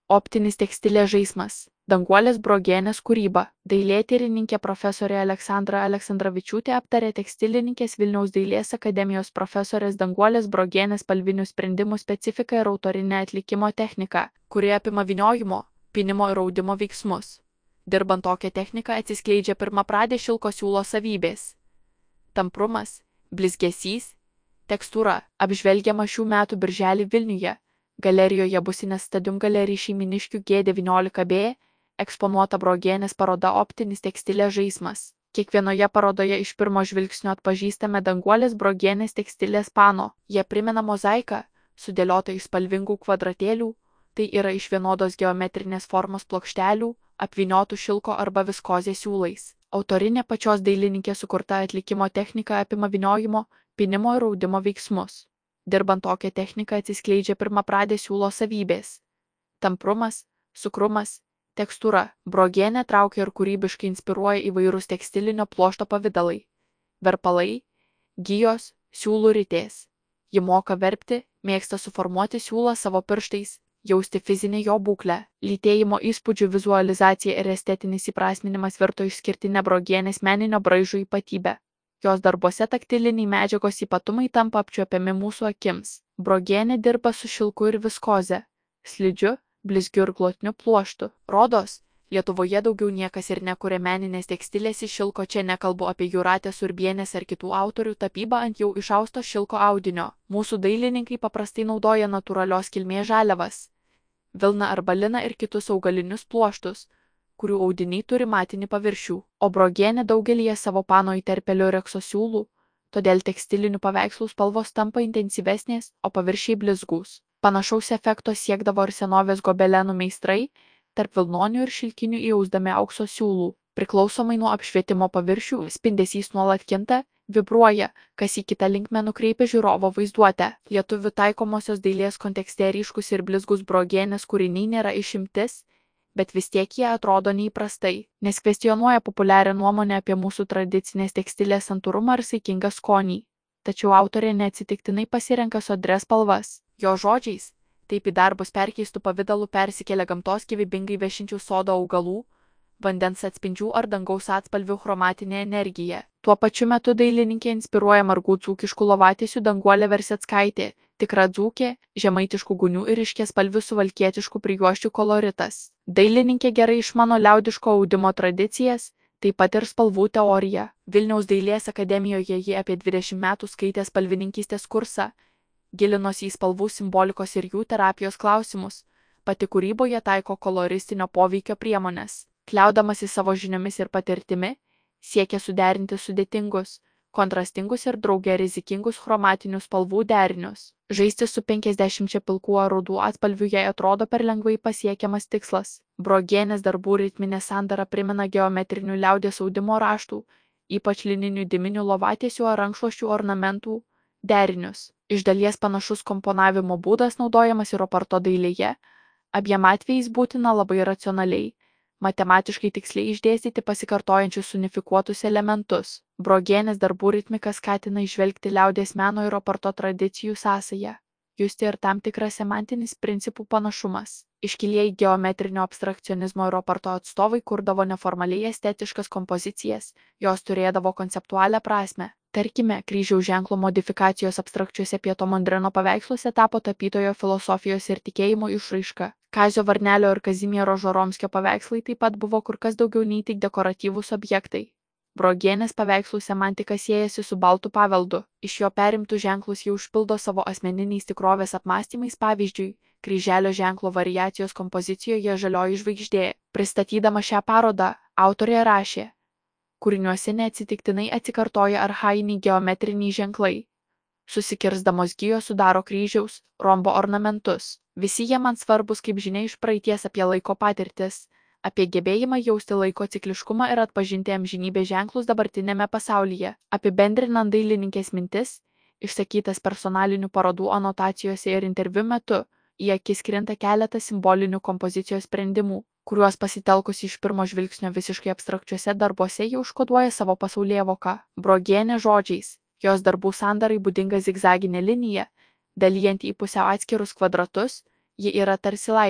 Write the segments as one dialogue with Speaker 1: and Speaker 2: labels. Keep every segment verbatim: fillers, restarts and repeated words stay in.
Speaker 1: Optinis tekstilės žaismas. Danguolės Brogienės kūryba. Dailėtyrininkė profesorė Aleksandra Aleksandravičiūtė aptarė tekstilininkės Vilniaus dailės akademijos profesorės Danguolės Brogienės spalvinių sprendimų specifiką ir autorinę atlikimo techniką, kuri apima vyniojimo, pynimo ir audimo veiksmus. Dirbant tokią techniką atsiskleidžia pirmapradė šilko siūlo savybės. Tamprumas, blizgesys, tekstūra. Apžvelgiama šių metų birželį Vilniuje. Galerijoje Business Stadium Gallery Šeiminiškių G devyniolika B eksponuota Brogienės paroda Optinis tekstilės žaismas. Kiekvienoje parodoje iš pirmo žvilgsnio atpažįstame Danguolės Brogienės tekstilės pano. Jie primena mozaiką, sudėliota iš spalvingų kvadratėlių, tai yra iš vienodos geometrinės formos plokštelių, apvyniotų šilko arba viskozės siūlais. Autorinė pačios dailininkės sukurta atlikimo technika apima vyniojimo, pynimo ir audimo veiksmus. Dirbant tokią techniką atsiskleidžia pirmapradė siūlo savybės. Tamprumas, sukrumas, tekstūra. Brogienė traukia ir kūrybiškai inspiruoja įvairūs tekstilinio pluošto pavidalai. Verpalai, gijos, siūlų ritės. Ji moka verpti, mėgsta suformuoti siūlą savo pirštais, jausti fizinę jo būklę. Lytėjimo įspūdžių vizualizacija ir estetinis įprasminimas virto išskirtinę Brogienės meninio braižo ypatybę. Jos darbuose taktiliniai medžiagos ypatumai tampa apčiuopiami mūsų akims. Brogienė dirba su šilku ir viskoze, slidžiu, blizgiu ir glotniu pluoštu. Rodos, Lietuvoje daugiau niekas ir nekuria meninės tekstilės iš šilko, čia nekalbu apie Jūratės Urbienės ar kitų autorių tapybą ant jau išausto šilko audinio. Mūsų dailininkai paprastai naudoja natūralios kilmės žaliavas – vilną arba liną ir kitus augalinius pluoštus, kurių audiniai turi matinį paviršių, o Brogienė daugelyje savo pano įterpia liurekso siūlų, todėl tekstilinių paveikslų spalvos tampa intensyvesnės, o paviršiai blizgūs. Panašaus efekto siekdavo ir senovės gobelenų meistrai, tarp vilnonių ir šilkinių įausdami aukso siūlų. Priklausomai nuo apšvietimo paviršių, spindesys nuolat kinta, vibruoja, kas į kitą linkmę nukreipia žiūrovo vaizduotę. Lietuvių taikomosios dailės kontekste ryškus ir blizgus Brogienės kūriniai nėra išimtis, bet vis tiek jie atrodo neįprastai, nes kvestionuoja populiarią nuomonę apie mūsų tradicinės tekstilės santūrumą ir saikingą skonį. Tačiau autorė neatsitiktinai pasirenka sodrias spalvas. Jo žodžiais, taip į darbus perkeistų pavidalų persikelia gamtos gyvybingai vešinčių sodo augalų, vandens atspindžių ar dangaus atspalvių chromatinė energija. Tuo pačiu metu dailininkė inspiruoja margų dzūkiškų lovatiesių Danguolė Verseckaitė, tikra dzūkė, žemaitiškų gūnių ir ryškiaspalvių suvalkietiškų prijuosčių koloritas. Dailininkė gerai išmano liaudiško audimo tradicijas, taip pat ir spalvų teoriją. Vilniaus dailės akademijoje ji apie dvidešimt metų skaitė spalvininkystės kursą, gilinosi į spalvų simbolikos ir jų terapijos klausimus, pati kūryboje taiko koloristinio poveikio priemones. Kliaudamasi savo žiniomis ir patirtimi, siekia suderinti sudėtingus, kontrastingus ir drauge rizikingus chromatinių spalvų derinius. Žaisti su penkiasdešimčia pilkų ar rudų atspalvių jai atrodo per lengvai pasiekiamas tikslas. Brogienės darbų ritminė sandara primena geometrinių liaudies audimo raštų, ypač lininių dėminių lovatiesių ar rankšluosčių ornamentų derinius. Iš dalies panašus komponavimo būdas naudojamas ir oparto dailėje, abiem atvejais būtina labai racionaliai, matematiškai tiksliai išdėstyti pasikartojančius unifikuotus elementus. Brogienės darbų ritmika skatina įžvelgti liaudies meno ir oparto tradicijų sąsają, justi ir tam tikras semantinis principų panašumas. Iškilieji geometrinio abstrakcionizmo ir oparto atstovai kurdavo neformaliai estetiškas kompozicijas, jos turėdavo konceptualią prasmę. Tarkime, kryžiaus ženklo modifikacijos abstrakčiuose Pietro Mondreno paveiksluose tapo tapytojo filosofijos ir tikėjimo išraiška. Kazio Varnelio ir Kazimiero Žoromskio paveikslai taip pat buvo kur kas daugiau nei tik dekoratyvūs objektai. Brogienės paveikslų semantika siejasi su baltų paveldu. Iš jo perimtų ženklus jie užpildo savo asmeniniais tikrovės apmąstymais, pavyzdžiui, kryželio ženklo variacijos kompozicijoje Žalioji žvaigždė. Pristatydama šią parodą, autorė rašė: kūriniuose neatsitiktinai atsikartoja archainiai geometriniai ženklai. Susikirsdamos gijos sudaro kryžiaus, rombo ornamentus. Visi jie man svarbus kaip žinia iš praeities apie laiko patirtis, apie gebėjimą jausti laiko cikliškumą ir atpažinti amžinybės ženklus dabartinėme pasaulyje. Apibendrinant dailininkės mintis, išsakytas personalinių parodų anotacijose ir interviu metu, į akis krinta keletas simbolinių kompozicijos sprendimų, kuriuos pasitelkus iš pirmo žvilgsnio visiškai abstrakčiuose darbuose jie užkoduoja savo pasaulėvoką. Brogienė žodžiais, jos darbų sandarai būdinga zigzaginė linija, dalijant į pusiau atskirus kvadratus, ji yra tarsi laiptai.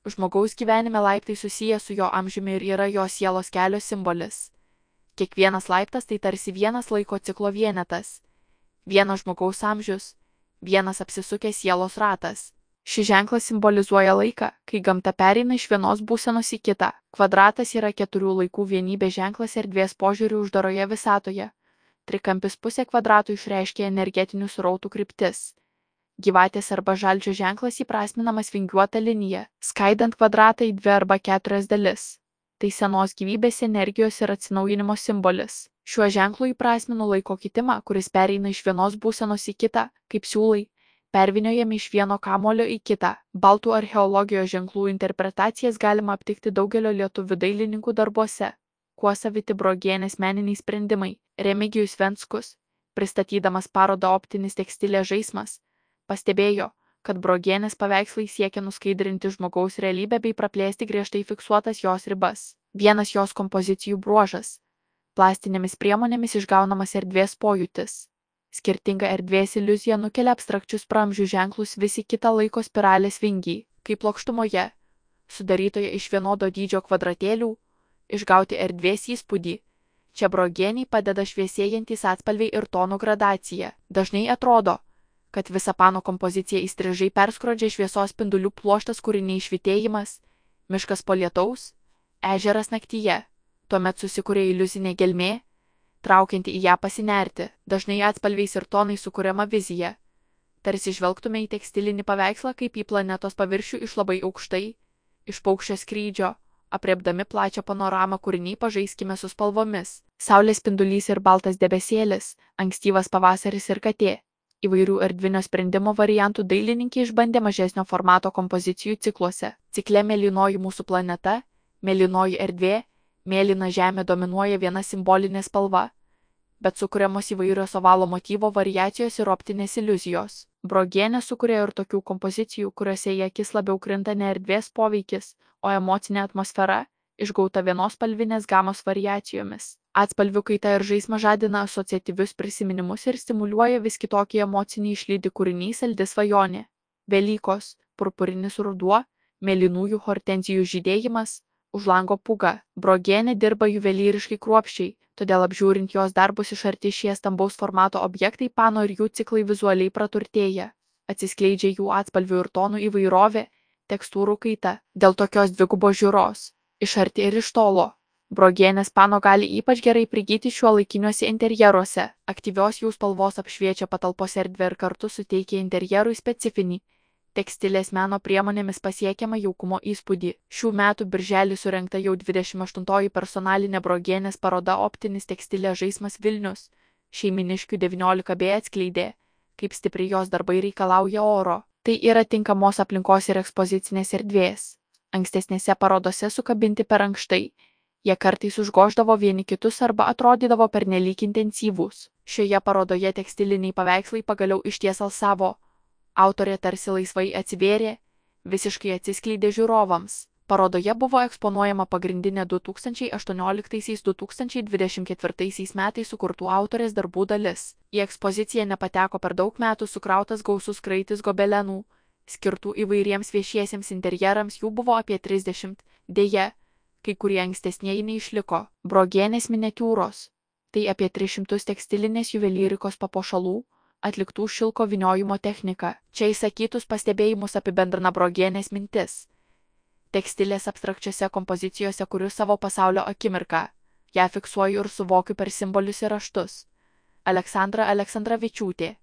Speaker 1: Žmogaus gyvenime laiptai susiję su jo amžiumi ir yra jo sielos kelio simbolis. Kiekvienas laiptas tai tarsi vienas laiko ciklo vienetas. Vienas žmogaus amžius, vienas apsisukęs sielos ratas. Šis ženklas simbolizuoja laiką, kai gamta pereina iš vienos būsenos į kitą. Kvadratas yra keturių laikų vienybės ženklas erdvės požiūriu uždaroje visatoje. Trikampis pusė kvadrato išreiškia energetinių srautų kryptis. Gyvatės arba žalčio ženklas įprasminamas vingiuota linija, skaidant kvadratą į dvi arba keturias dalis. Tai senos gyvybės energijos ir atsinaujinimo simbolis. Šiuo ženklu įprasminu laiko kitimą, kuris pereina iš vienos būsenos į kitą, kaip siūlai, pervyniojami iš vieno kamolio į kitą. Baltų archeologijos ženklų interpretacijas galima aptikti daugelio lietuvių dailininkų darbuose. Kuo saviti Brogienės meniniai sprendimai. Remigijus Venckus, pristatydamas parodą Optinis tekstilės žaismas, pastebėjo, kad Brogienės paveikslai siekia nuskaidrinti žmogaus realybę bei praplėsti griežtai fiksuotas jos ribas. Vienas jos kompozicijų bruožas – plastinėmis priemonėmis išgaunamas erdvės pojūtis. Skirtinga erdvės iliuzija nukelia abstrakčius praamžių ženklus vis į kitą laiko spiralės vingį, kaip plokštumoje, sudarytoje iš vienodo dydžio kvadratėlių, išgauti erdvės įspūdį. Čia Brogienei padeda šviesėjantys atspalviai ir tonų gradacija. Dažnai atrodo, kad visą pano kompoziciją įstrižai perskrodžia šviesos spindulių pluoštas kūriniai švytėjimas, miškas po lietaus, ežeras naktyje. Tuomet susikuria iliuzinė gelmė, traukianti į ją pasinerti. Dažnai atspalviais ir tonais sukuriama vizija. Tarsi žvelgtume į tekstilinį paveikslą kaip į planetos paviršių iš labai aukštai, iš paukščio skrydžio. Apriepdami plačią panoramą kūriniai pažaiskime su spalvomis. Saulės spindulys ir baltas debesėlis, ankstyvas pavasaris ir katė. Įvairių erdvinio sprendimo variantų dailininkė išbandė mažesnio formato kompozicijų cikluose. Cikle mėlynoji mūsų planeta, mėlynoji erdvė, mėlyna žemė dominuoja viena simbolinė spalva, bet sukuriamos įvairios ovalo motyvo variacijos ir optinės iliuzijos. Brogienė sukuria ir tokių kompozicijų, kuriuose į akis labiau krinta ne erdvės poveikis, o emocinė atmosfera, išgauta vienos spalvinės gamos variacijomis. Atspalvių kaita ir žaismas žadina asociatyvius prisiminimus ir stimuliuoja vis kitokį emocinį išlydi kūrinys Saldi svajonė. Velykos, purpurinis ruduo, mėlynųjų hortenzijų žydėjimas, už lango pūga. Brogienė dirba juvelyriškai kruopščiai, todėl apžiūrint jos darbus iš arti šie stambaus formato objektai pano ir jų ciklai vizualiai praturtėja. Atsiskleidžia jų atspalvių ir tonų įvairovė, tekstūrų kaita. Dėl tokios dvigubos žiūros, iš arti ir iš tolo, Brogienės pano gali ypač gerai prigyti šiuolaikiniuose interjeruose. Aktyvios jų spalvos apšviečia patalpos erdvę ir kartu suteikia interjerui specifinį, tekstilės meno priemonėmis pasiekiamą jaukumo įspūdį. Šių metų birželį surengta jau dvidešimt aštuntoji personalinė Brogienės paroda Optinis tekstilės žaismas Vilnius. Šeiminiškių devyniolika B atskleidė, kaip stipriai jos darbai reikalauja oro. Tai yra tinkamos aplinkos ir ekspozicinės erdvės. Ankstesnėse parodose sukabinti per ankštai. Jie kartais užgoždavo vieni kitus arba atrodydavo pernelyg intensyvūs. Šioje parodoje tekstiliniai paveikslai pagaliau išties alsavo. Autorė tarsi laisvai atsivėrė, visiškai atsiskleidė žiūrovams. Parodoje buvo eksponuojama pagrindinė du tūkstančiai aštuonioliktaisiais - du tūkstančiai dvidešimt ketvirtaisiais metais sukurtų autorės darbų dalis. Į ekspoziciją nepateko per daug metų sukrautas gausus kraitis gobelenų, skirtų įvairiems viešiesiems interjerams, jų buvo apie trisdešimt, deja, kai kurie ankstesnieji neišliko. Brogienės miniatiūros. Tai apie tris šimtus tekstilinės juvelyrikos papuošalų, atliktų šilko vyniojimo technika. Čia įsakytus pastebėjimus apibendrina Brogienės mintis. Tekstilės abstrakčiose kompozicijose kuriu savo pasaulio akimirką. Ją fiksuoju ir suvokiu per simbolius ir raštus. Aleksandra Aleksandravičiūtė.